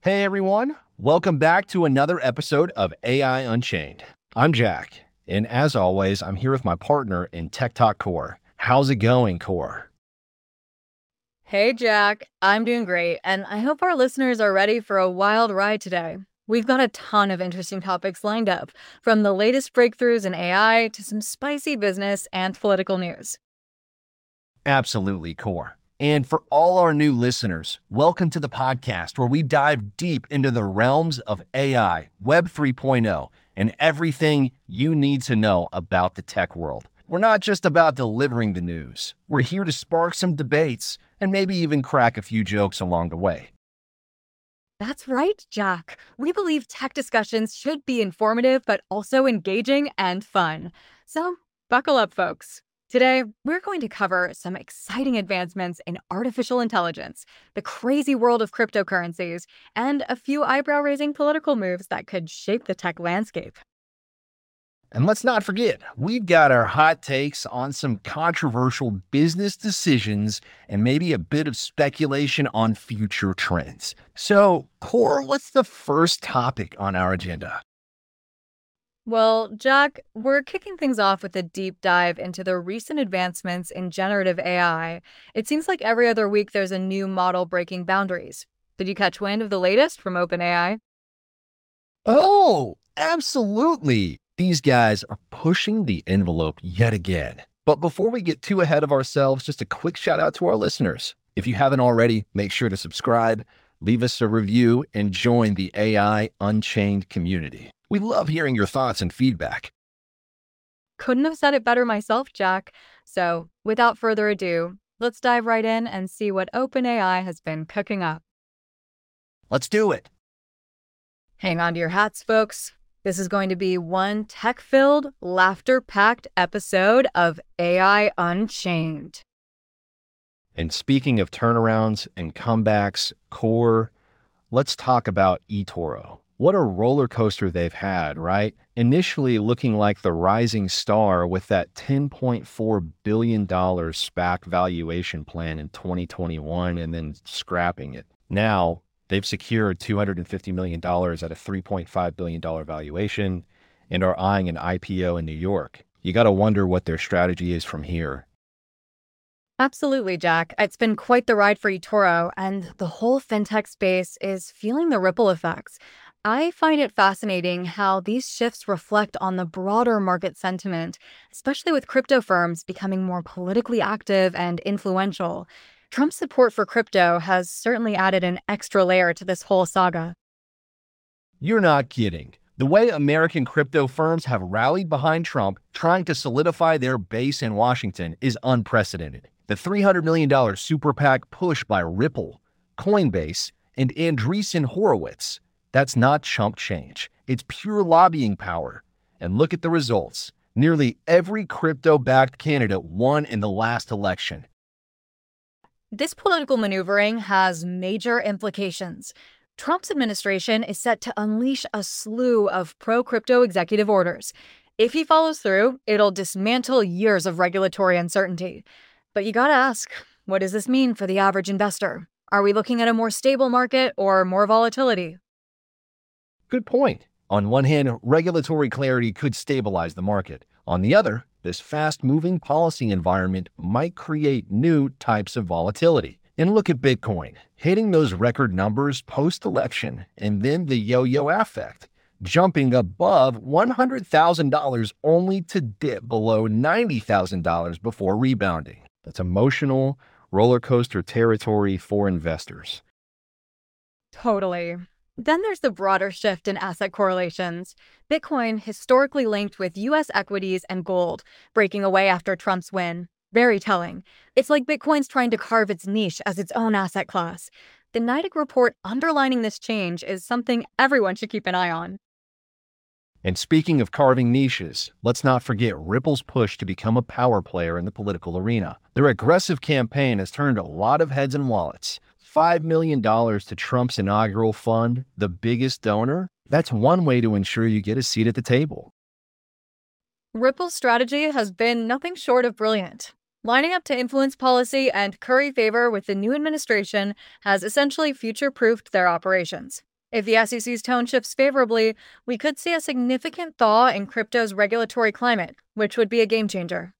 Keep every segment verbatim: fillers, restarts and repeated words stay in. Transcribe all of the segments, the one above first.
Hey everyone, welcome back to another episode of A I Unchained. I'm Jack, and as always, I'm here with my partner in Tech Talk Core. How's it going, Core? Hey Jack, I'm doing great, and I hope our listeners are ready for a wild ride today. We've got a ton of interesting topics lined up, from the latest breakthroughs in A I to some spicy business and political news. Absolutely, Core. And for all our new listeners, welcome to the podcast where we dive deep into the realms of A I, Web 3.0, and everything you need to know about the tech world. We're not just about delivering the news. We're here to spark some debates and maybe even crack a few jokes along the way. That's right, Jack. We believe tech discussions should be informative, but also engaging and fun. So buckle up, folks. Today, we're going to cover some exciting advancements in artificial intelligence, the crazy world of cryptocurrencies, and a few eyebrow-raising political moves that could shape the tech landscape. And let's not forget, we've got our hot takes on some controversial business decisions and maybe a bit of speculation on future trends. So, Core, what's the first topic on our agenda? Well, Jack, we're kicking things off with a deep dive into the recent advancements in generative A I. It seems like every other week there's a new model breaking boundaries. Did you catch wind of the latest from OpenAI? Oh, absolutely. These guys are pushing the envelope yet again. But before we get too ahead of ourselves, just a quick shout out to our listeners. If you haven't already, make sure to subscribe, leave us a review, and join the A I Unchained community. We love hearing your thoughts and feedback. Couldn't have said it better myself, Jack. So, without further ado, let's dive right in and see what OpenAI has been cooking up. Let's do it. Hang on to your hats, folks. This is going to be one tech-filled, laughter-packed episode of A I Unchained. And speaking of turnarounds and comebacks, Core, let's talk about eToro. What a roller coaster they've had, right? Initially looking like the rising star with that ten point four billion dollars SPAC valuation plan in twenty twenty-one and then scrapping it. Now, they've secured two hundred fifty million dollars at a three point five billion dollars valuation and are eyeing an I P O in New York. You got to wonder what their strategy is from here. Absolutely, Jack. It's been quite the ride for eToro, and the whole fintech space is feeling the ripple effects. I find it fascinating how these shifts reflect on the broader market sentiment, especially with crypto firms becoming more politically active and influential. Trump's support for crypto has certainly added an extra layer to this whole saga. You're not kidding. The way American crypto firms have rallied behind Trump, trying to solidify their base in Washington, is unprecedented. The three hundred million dollars super PAC push by Ripple, Coinbase, and Andreessen Horowitz. That's not chump change. It's pure lobbying power. And look at the results. Nearly every crypto-backed candidate won in the last election. This political maneuvering has major implications. Trump's administration is set to unleash a slew of pro-crypto executive orders. If he follows through, it'll dismantle years of regulatory uncertainty. But you gotta ask, what does this mean for the average investor? Are we looking at a more stable market or more volatility? Good point. On one hand, regulatory clarity could stabilize the market. On the other, this fast-moving policy environment might create new types of volatility. And look at Bitcoin, hitting those record numbers post-election, and then the yo-yo effect, jumping above one hundred thousand dollars only to dip below ninety thousand dollars before rebounding. That's emotional roller coaster territory for investors. Totally. Then there's the broader shift in asset correlations. Bitcoin historically linked with U S equities and gold, breaking away after Trump's win. Very telling. It's like Bitcoin's trying to carve its niche as its own asset class. The Nidec report underlining this change is something everyone should keep an eye on. And speaking of carving niches, let's not forget Ripple's push to become a power player in the political arena. Their aggressive campaign has turned a lot of heads and wallets. five million dollars to Trump's inaugural fund, the biggest donor, that's one way to ensure you get a seat at the table. Ripple's strategy has been nothing short of brilliant. Lining up to influence policy and curry favor with the new administration has essentially future-proofed their operations. If the S E C's tone shifts favorably, we could see a significant thaw in crypto's regulatory climate, which would be a game changer.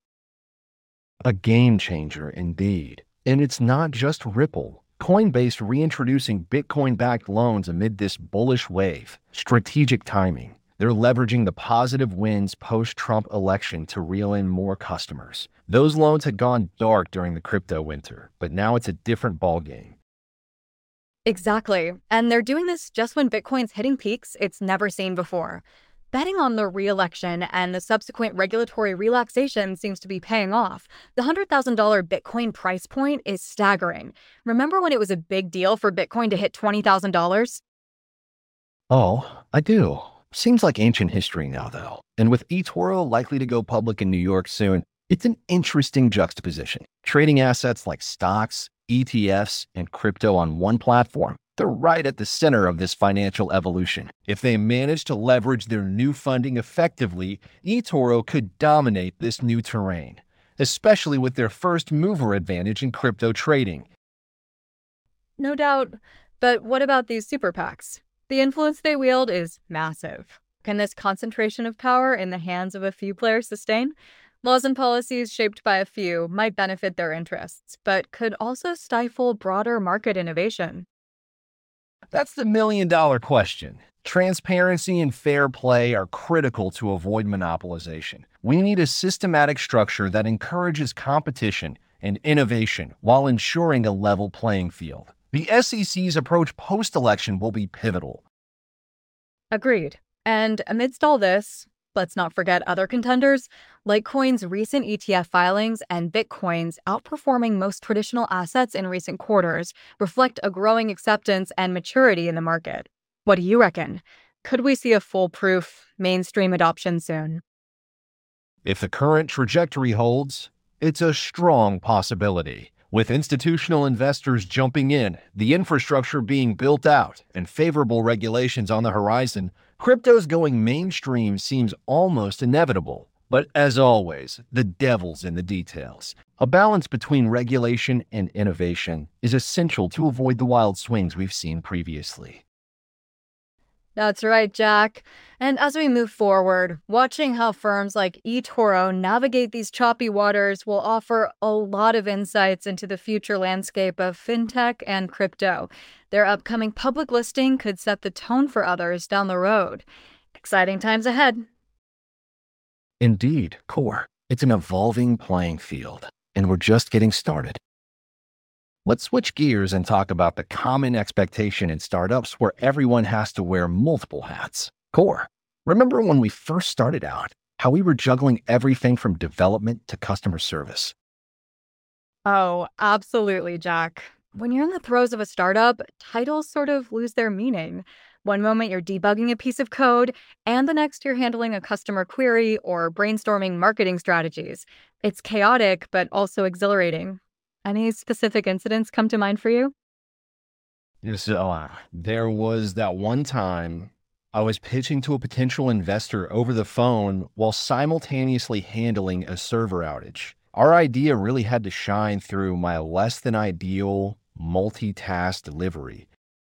A game changer indeed. And it's not just Ripple. Coinbase reintroducing Bitcoin backed loans amid this bullish wave. Strategic timing. They're leveraging the positive wins post Trump election to reel in more customers. Those loans had gone dark during the crypto winter, but now it's a different ballgame. Exactly. And they're doing this just when Bitcoin's hitting peaks it's never seen before. Betting on the re-election and the subsequent regulatory relaxation seems to be paying off. The one hundred thousand dollars Bitcoin price point is staggering. Remember when it was a big deal for Bitcoin to hit twenty thousand dollars? Oh, I do. Seems like ancient history now, though. And with eToro likely to go public in New York soon, it's an interesting juxtaposition. Trading assets like stocks, E T Fs, and crypto on one platform. They're right at the center of this financial evolution. If they manage to leverage their new funding effectively, eToro could dominate this new terrain, especially with their first mover advantage in crypto trading. No doubt. But what about these super PACs? The influence they wield is massive. Can this concentration of power in the hands of a few players sustain? Laws and policies shaped by a few might benefit their interests, but could also stifle broader market innovation. That's the million dollar question. Transparency and fair play are critical to avoid monopolization. We need a systematic structure that encourages competition and innovation while ensuring a level playing field. The S E C's approach post-election will be pivotal. Agreed. And amidst all this, let's not forget other contenders. Litecoin's recent E T F filings and Bitcoin's outperforming most traditional assets in recent quarters reflect a growing acceptance and maturity in the market. What do you reckon? Could we see a foolproof mainstream adoption soon? If the current trajectory holds, it's a strong possibility. With institutional investors jumping in, the infrastructure being built out, and favorable regulations on the horizon, crypto's going mainstream seems almost inevitable. But as always, the devil's in the details. A balance between regulation and innovation is essential to avoid the wild swings we've seen previously. That's right, Jack. And as we move forward, watching how firms like eToro navigate these choppy waters will offer a lot of insights into the future landscape of fintech and crypto. Their upcoming public listing could set the tone for others down the road. Exciting times ahead. Indeed, Core. It's an evolving playing field, and we're just getting started. Let's switch gears and talk about the common expectation in startups where everyone has to wear multiple hats. Core, remember when we first started out, how we were juggling everything from development to customer service? Oh, absolutely, Jack. When you're in the throes of a startup, titles sort of lose their meaning. One moment you're debugging a piece of code, and the next you're handling a customer query or brainstorming marketing strategies. It's chaotic, but also exhilarating. Any specific incidents come to mind for you? So uh, there was that one time I was pitching to a potential investor over the phone while simultaneously handling a server outage. Our idea really had to shine through my less than ideal multitask delivery.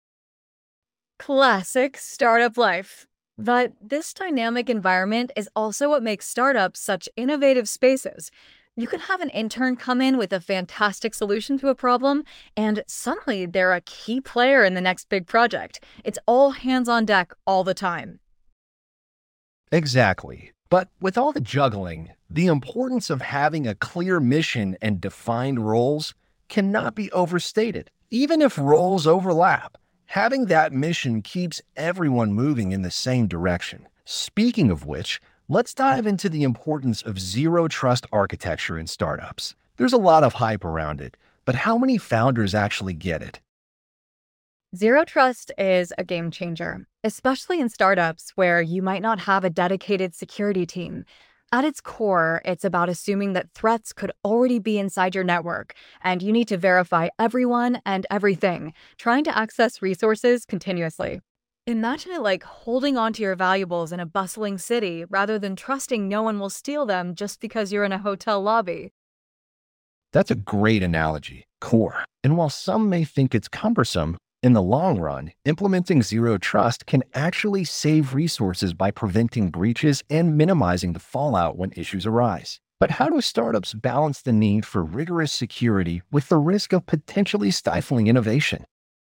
Classic startup life. But this dynamic environment is also what makes startups such innovative spaces. You can have an intern come in with a fantastic solution to a problem, and suddenly they're a key player in the next big project. It's all hands on deck all the time. Exactly. But with all the juggling, the importance of having a clear mission and defined roles cannot be overstated. Even if roles overlap, having that mission keeps everyone moving in the same direction. Speaking of which, let's dive into the importance of zero trust architecture in startups. There's a lot of hype around it, but how many founders actually get it? Zero trust is a game changer, especially in startups where you might not have a dedicated security team. At its core, it's about assuming that threats could already be inside your network, and you need to verify everyone and everything, trying to access resources continuously. Imagine it like holding onto your valuables in a bustling city rather than trusting no one will steal them just because you're in a hotel lobby. That's a great analogy, core. And while some may think it's cumbersome, In the long run, implementing zero trust can actually save resources by preventing breaches and minimizing the fallout when issues arise. But how do startups balance the need for rigorous security with the risk of potentially stifling innovation?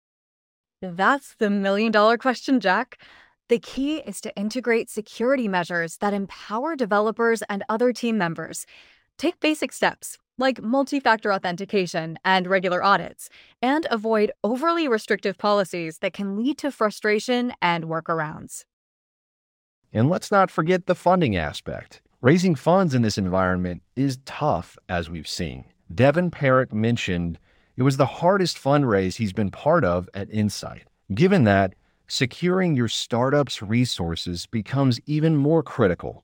That's the million dollar question, Jack. The key is to integrate security measures that empower developers and other team members. Take basic steps like multi factor authentication and regular audits, and avoid overly restrictive policies that can lead to frustration and workarounds. And let's not forget the funding aspect. Raising funds in this environment is tough, as we've seen. Devin Parrott mentioned it was the hardest fundraise he's been part of at Insight. Given that, securing your startup's resources becomes even more critical.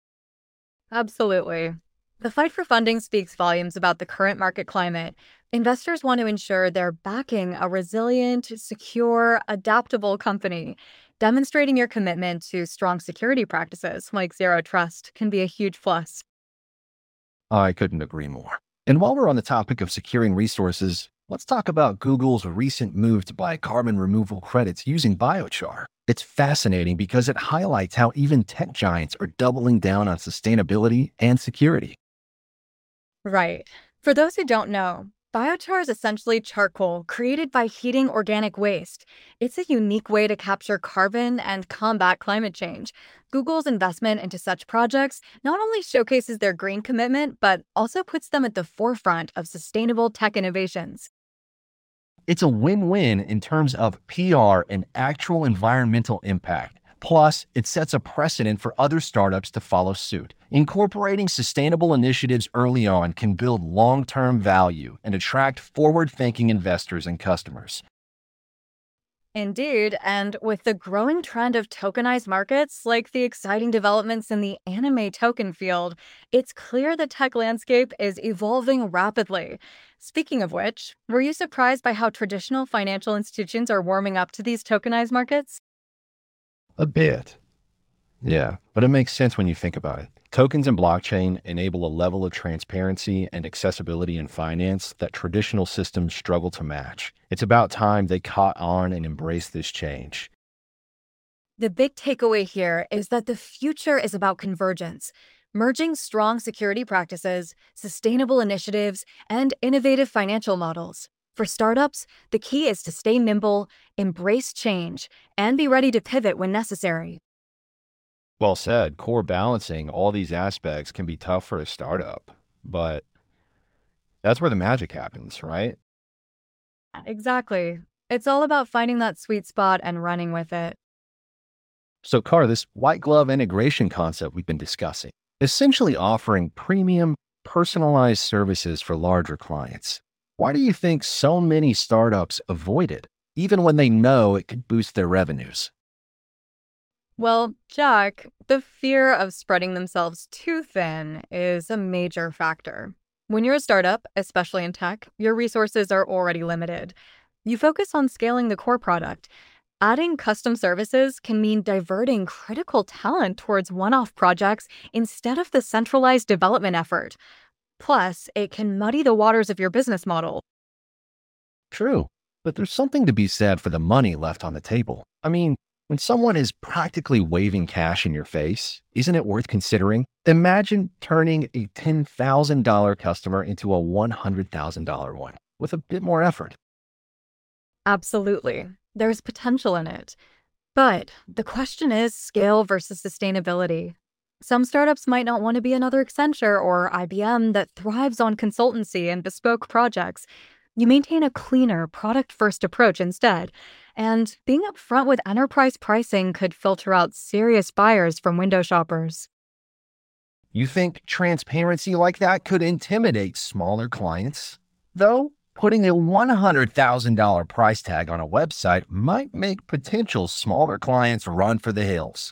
Absolutely. The fight for funding speaks volumes about the current market climate. Investors want to ensure they're backing a resilient, secure, adaptable company. Demonstrating your commitment to strong security practices like zero trust can be a huge plus. I couldn't agree more. And while we're on the topic of securing resources, let's talk about Google's recent move to buy carbon removal credits using biochar. It's fascinating because it highlights how even tech giants are doubling down on sustainability and security. Right. For those who don't know, biochar is essentially charcoal created by heating organic waste. It's a unique way to capture carbon and combat climate change. Google's investment into such projects not only showcases their green commitment, but also puts them at the forefront of sustainable tech innovations. It's a win-win in terms of P R and actual environmental impact. Plus, it sets a precedent for other startups to follow suit. Incorporating sustainable initiatives early on can build long-term value and attract forward-thinking investors and customers. Indeed, and with the growing trend of tokenized markets, like the exciting developments in the anime token field, it's clear the tech landscape is evolving rapidly. Speaking of which, were you surprised by how traditional financial institutions are warming up to these tokenized markets? A bit. Yeah, but it makes sense when you think about it. Tokens and blockchain enable a level of transparency and accessibility in finance that traditional systems struggle to match. It's about time they caught on and embraced this change. The big takeaway here is that the future is about convergence, merging strong security practices, sustainable initiatives, and innovative financial models. For startups, the key is to stay nimble, embrace change, and be ready to pivot when necessary. Well said. Core balancing all these aspects can be tough for a startup, but that's where the magic happens, right? Exactly. It's all about finding that sweet spot and running with it. So, Car, this white glove integration concept we've been discussing, essentially offering premium, personalized services for larger clients. Why do you think so many startups avoid it, even when they know it could boost their revenues? Well, Jack, the fear of spreading themselves too thin is a major factor. When you're a startup, especially in tech, your resources are already limited. You focus on scaling the core product. Adding custom services can mean diverting critical talent towards one off projects instead of the centralized development effort. Plus, it can muddy the waters of your business model. True, but there's something to be said for the money left on the table. I mean, when someone is practically waving cash in your face, isn't it worth considering? Imagine turning a ten thousand dollars customer into a one hundred thousand dollars one with a bit more effort. Absolutely. There's potential in it. But the question is scale versus sustainability. Some startups might not want to be another Accenture or I B M that thrives on consultancy and bespoke projects. You maintain a cleaner, product first approach instead. And being upfront with enterprise pricing could filter out serious buyers from window shoppers. You think transparency like that could intimidate smaller clients? Though, putting a one hundred thousand dollars price tag on a website might make potential smaller clients run for the hills.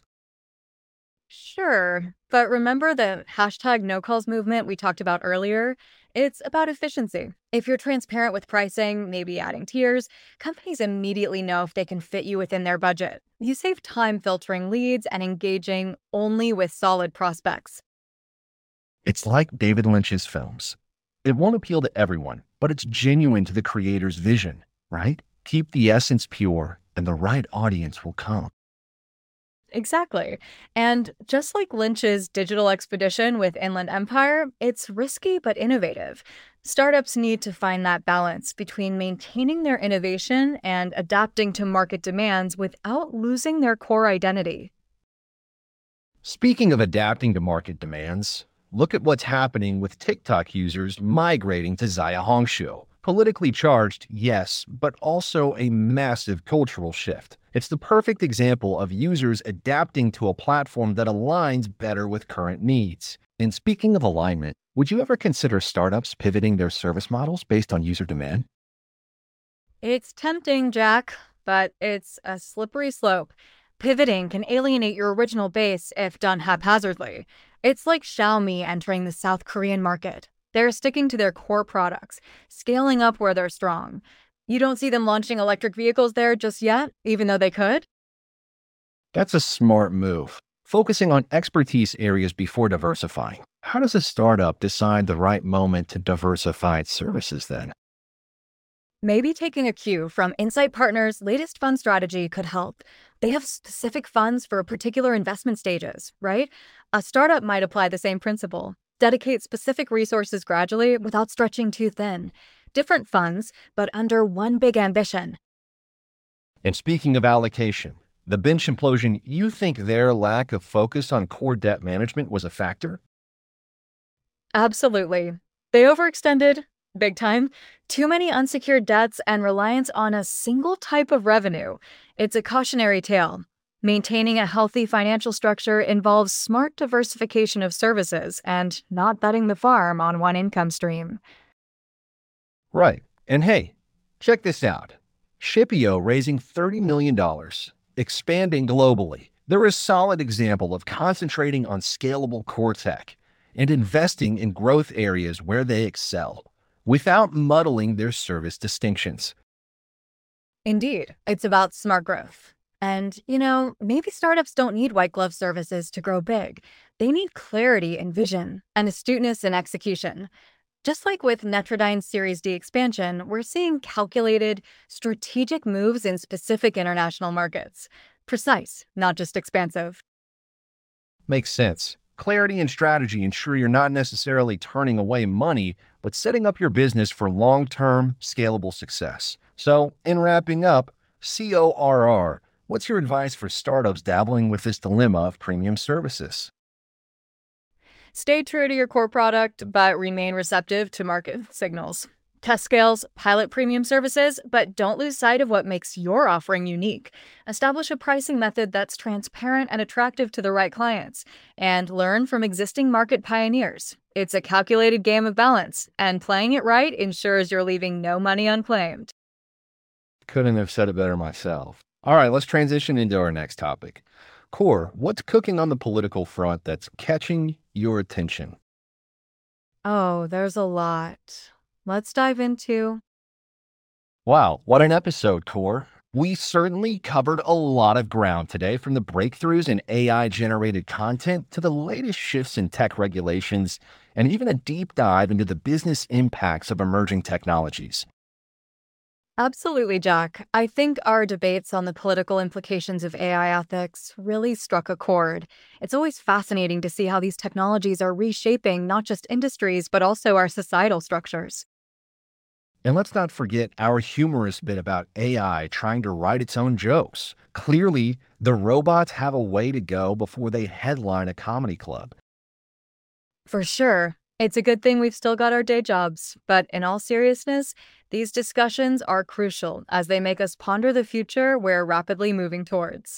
Sure, but remember the hashtag no calls movement we talked about earlier? It's about efficiency. If you're transparent with pricing, maybe adding tiers, companies immediately know if they can fit you within their budget. You save time filtering leads and engaging only with solid prospects. It's like David Lynch's films. It won't appeal to everyone, but it's genuine to the creator's vision, right? Keep the essence pure, and the right audience will come. Exactly. And just like Lynch's digital expedition with Inland Empire, it's risky but innovative. Startups need to find that balance between maintaining their innovation and adapting to market demands without losing their core identity. Speaking of adapting to market demands, look at what's happening with TikTok users migrating to Zaya Hongshu. Politically charged, yes, but also a massive cultural shift. It's the perfect example of users adapting to a platform that aligns better with current needs. And speaking of alignment, would you ever consider startups pivoting their service models based on user demand? It's tempting, Jack, but it's a slippery slope. Pivoting can alienate your original base if done haphazardly. It's like Xiaomi entering the South Korean market. They're sticking to their core products, scaling up where they're strong. You don't see them launching electric vehicles there just yet, even though they could? That's a smart move. Focusing on expertise areas before diversifying. How does a startup decide the right moment to diversify its services then? Maybe taking a cue from Insight Partners' latest fund strategy could help. They have specific funds for particular investment stages, right? A startup might apply the same principle. Dedicate specific resources gradually without stretching too thin. Different funds, but under one big ambition. And speaking of allocation, the bench implosion, you think their lack of focus on core debt management was a factor? Absolutely. They overextended, big time. Too many unsecured debts and reliance on a single type of revenue. It's a cautionary tale. Maintaining a healthy financial structure involves smart diversification of services and not betting the farm on one income stream. Right. And hey, check this out. Shipio raising thirty million dollars, expanding globally. They're a solid example of concentrating on scalable core tech and investing in growth areas where they excel, without muddling their service distinctions. Indeed, it's about smart growth. And, you know, maybe startups don't need white glove services to grow big. They need clarity and vision and astuteness in execution. Just like with Netrodyne's Series D expansion, we're seeing calculated, strategic moves in specific international markets. Precise, not just expansive. Makes sense. Clarity and strategy ensure you're not necessarily turning away money, but setting up your business for long-term, scalable success. So, in wrapping up, C O R R, what's your advice for startups dabbling with this dilemma of premium services? Stay true to your core product, but remain receptive to market signals. Test scales, pilot premium services, but don't lose sight of what makes your offering unique. Establish a pricing method that's transparent and attractive to the right clients, and learn from existing market pioneers. It's a calculated game of balance, and playing it right ensures you're leaving no money unclaimed. Couldn't have said it better myself. All right, let's transition into our next topic. Core, what's cooking on the political front that's catching your attention? Oh, there's a lot. Let's dive into. Wow, what an episode, Core. We certainly covered a lot of ground today, from the breakthroughs in A I-generated content to the latest shifts in tech regulations, and even a deep dive into the business impacts of emerging technologies. Absolutely, Jack. I think our debates on the political implications of A I ethics really struck a chord. It's always fascinating to see how these technologies are reshaping not just industries, but also our societal structures. And let's not forget our humorous bit about A I trying to write its own jokes. Clearly, the robots have a way to go before they headline a comedy club. For sure. It's a good thing we've still got our day jobs, but in all seriousness, these discussions are crucial as they make us ponder the future we're rapidly moving towards.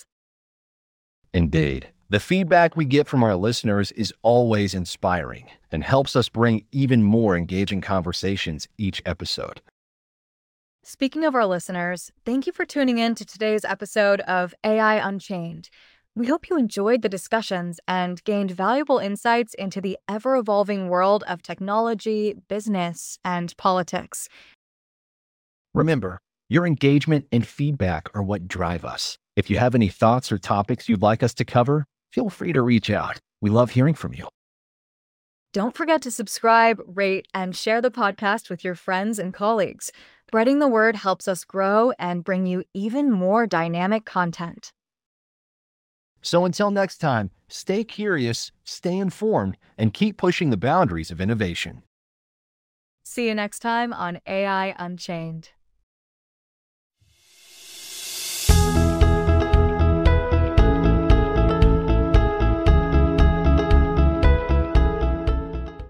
Indeed. The feedback we get from our listeners is always inspiring and helps us bring even more engaging conversations each episode. Speaking of our listeners, thank you for tuning in to today's episode of A I Unchained. We hope you enjoyed the discussions and gained valuable insights into the ever-evolving world of technology, business, and politics. Remember, your engagement and feedback are what drive us. If you have any thoughts or topics you'd like us to cover, feel free to reach out. We love hearing from you. Don't forget to subscribe, rate, and share the podcast with your friends and colleagues. Spreading the word helps us grow and bring you even more dynamic content. So until next time, stay curious, stay informed, and keep pushing the boundaries of innovation. See you next time on A I Unchained.